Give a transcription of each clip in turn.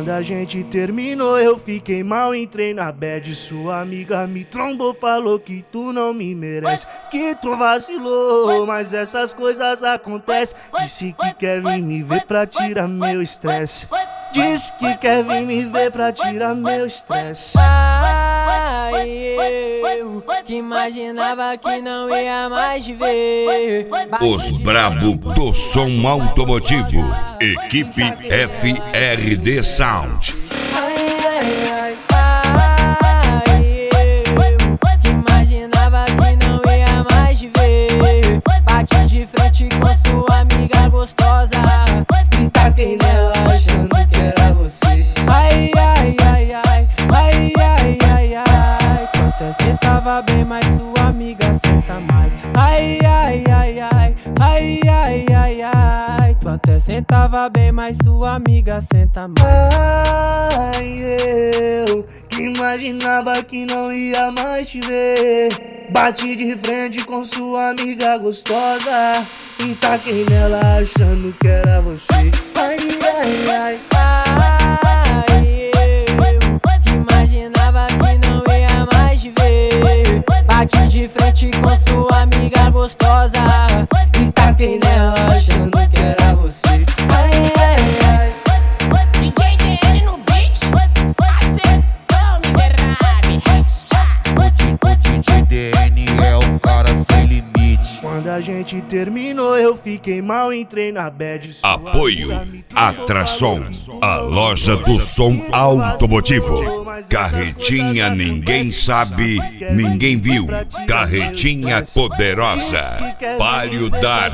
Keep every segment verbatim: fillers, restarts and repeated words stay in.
Quando a gente terminou eu fiquei mal, entrei na bad. Sua amiga me trombou, falou que tu não me merece, que tu vacilou, mas essas coisas acontecem. Disse que quer vir me ver pra tirar meu estresse. Disse que quer vir me ver pra tirar meu estresse. Ai, eu que imaginava que não ia mais ver. Os brabo do som automotivo, equipe F R D Sound. Ai, ai, ai, ai, eu que imaginava que não ia mais ver. Bati de frente com sua amiga gostosa e taquei nela achando que era você. Ai, ai, ai, ai, ai, ai, ai, ai. Tu até sentava bem, mas sua amiga senta mais. Ai, ai, ai, ai, ai, ai, ai, ai. Tu até sentava bem, mas sua amiga senta mais. Ai, eu que imaginava que não ia mais te ver. Bati de frente com sua amiga gostosa e taquei nela achando que era você. Ai, ai, ai, ai, eu que imaginava que não ia mais te ver. Bati de frente com sua amiga gostosa e taquei nela achando que era você. Ai, ai, ai. D J D N no beat, acertou, miserável. O D J D N é o cara sem limite. quando a gente terminou eu fiquei mal, entrei na bad. Apoio Atrason, a loja do som automotivo. Carretinha ninguém sabe, ninguém viu. Carretinha poderosa. Palio Dark.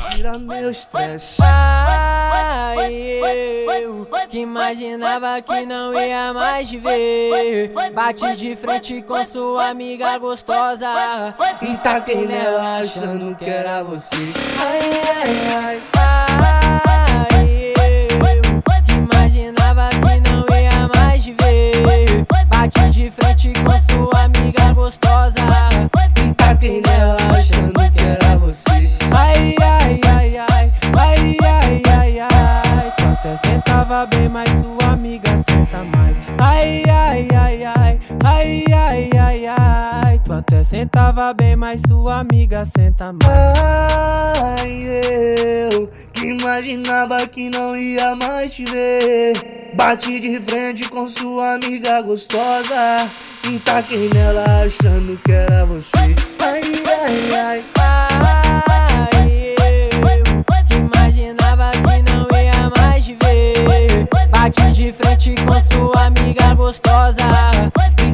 Ai, eu que imaginava que não ia mais te ver. Bati de frente com sua amiga gostosa e taquei nela achando que era você. Ai, ai, ai, ai, eu que imaginava que não ia mais te ver. Bati de frente com sua amiga gostosa e taquei nela achando que era você. Ai, ai, ai, ai, ai, ai, ai, ai. Tu até sentava bem, mas sua amiga senta mais. Ai, ai, ai, ai, ai, ai, ai, ai. Tu até sentava bem, mas sua amiga senta mais. Ai, eu que imaginava que não ia mais te ver. Bati de frente com sua amiga gostosa e taquei nela achando que era você. Ai, ai, ai, ai, eu que imaginava que não ia mais te ver. Bati de frente com sua amiga gostosa